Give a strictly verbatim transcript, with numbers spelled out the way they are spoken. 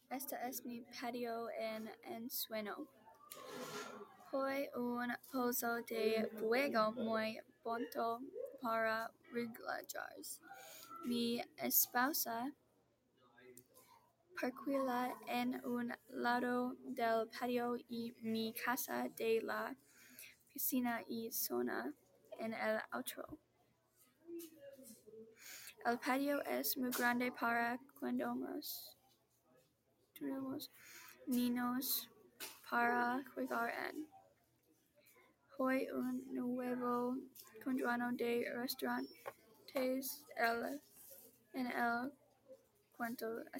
Este es mi patio en ensueño. Hoy un pozo de fuego muy bonito para regalar. Mi esposa perquila en un lado del patio y mi casa de la piscina y zona en el otro. El patio es muy grande para cuando tenemos niños para jugar en. Hoy un nuevo contrato de restaurantes el, en el cuento